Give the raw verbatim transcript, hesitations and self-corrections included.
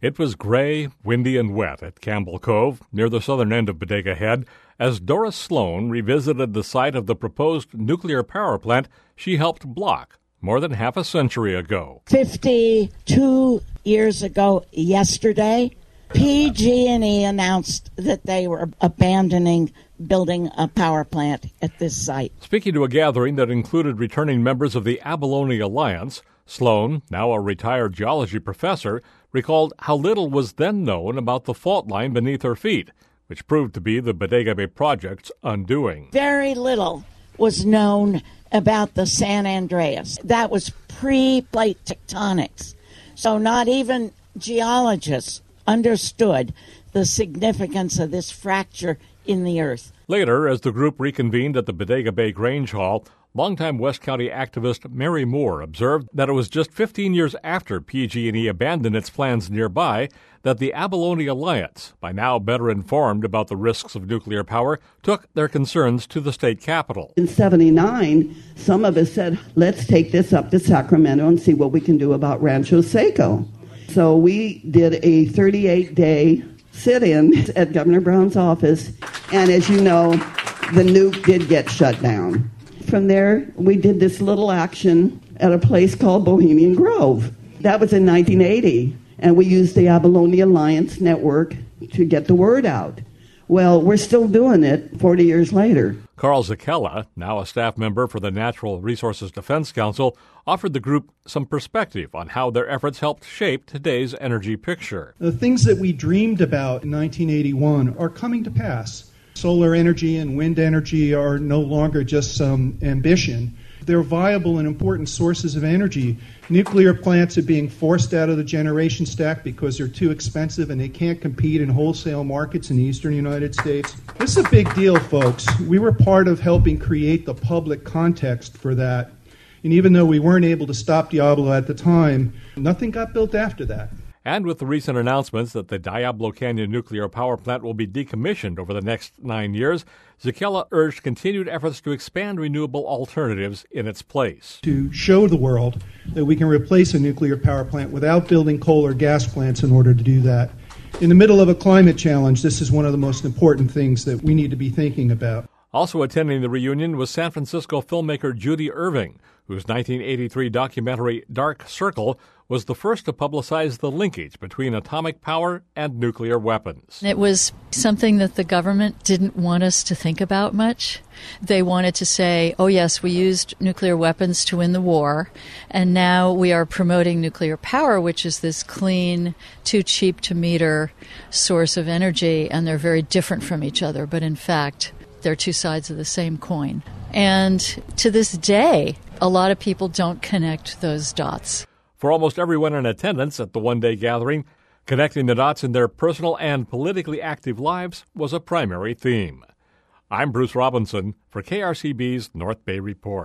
It was gray, windy, and wet at Campbell Cove, near the southern end of Bodega Head, as Doris Sloan revisited the site of the proposed nuclear power plant she helped block more than half a century ago. fifty-two years ago yesterday, P G and E announced that they were abandoning building a power plant at this site. Speaking to a gathering that included returning members of the Abalone Alliance, Sloan, now a retired geology professor, recalled how little was then known about the fault line beneath her feet, which proved to be the Bodega Bay Project's undoing. Very little was known about the San Andreas. That was pre-plate tectonics. So not even geologists understood the significance of this fracture in the earth. Later, as the group reconvened at the Bodega Bay Grange Hall, longtime West County activist Mary Moore observed that it was just fifteen years after P G and E abandoned its plans nearby that the Abalone Alliance, by now better informed about the risks of nuclear power, took their concerns to the state capitol. In seventy-nine, some of us said, let's take this up to Sacramento and see what we can do about Rancho Seco. So we did a thirty-eight day sit-in at Governor Brown's office, and as you know, the nuke did get shut down. From there, we did this little action at a place called Bohemian Grove. That was in nineteen eighty, and we used the Abalone Alliance network to get the word out. Well, we're still doing it forty years later. Carl Zakella, now a staff member for the Natural Resources Defense Council, offered the group some perspective on how their efforts helped shape today's energy picture. The things that we dreamed about in nineteen eighty-one are coming to pass. Solar energy and wind energy are no longer just some ambition. They're viable and important sources of energy. Nuclear plants are being forced out of the generation stack because they're too expensive and they can't compete in wholesale markets in the eastern United States. This is a big deal, folks. We were part of helping create the public context for that. And even though we weren't able to stop Diablo at the time, nothing got built after that. And with the recent announcements that the Diablo Canyon nuclear power plant will be decommissioned over the next nine years, Zakella urged continued efforts to expand renewable alternatives in its place. To show the world that we can replace a nuclear power plant without building coal or gas plants in order to do that. In the middle of a climate challenge, this is one of the most important things that we need to be thinking about. Also attending the reunion was San Francisco filmmaker Judy Irving, whose nineteen eighty-three documentary Dark Circle was the first to publicize the linkage between atomic power and nuclear weapons. It was something that the government didn't want us to think about much. They wanted to say, oh yes, we used nuclear weapons to win the war, and now we are promoting nuclear power, which is this clean, too cheap to meter source of energy, and they're very different from each other, but in fact, they're two sides of the same coin. And to this day, a lot of people don't connect those dots. For almost everyone in attendance at the one-day gathering, connecting the dots in their personal and politically active lives was a primary theme. I'm Bruce Robinson for K R C B's North Bay Report.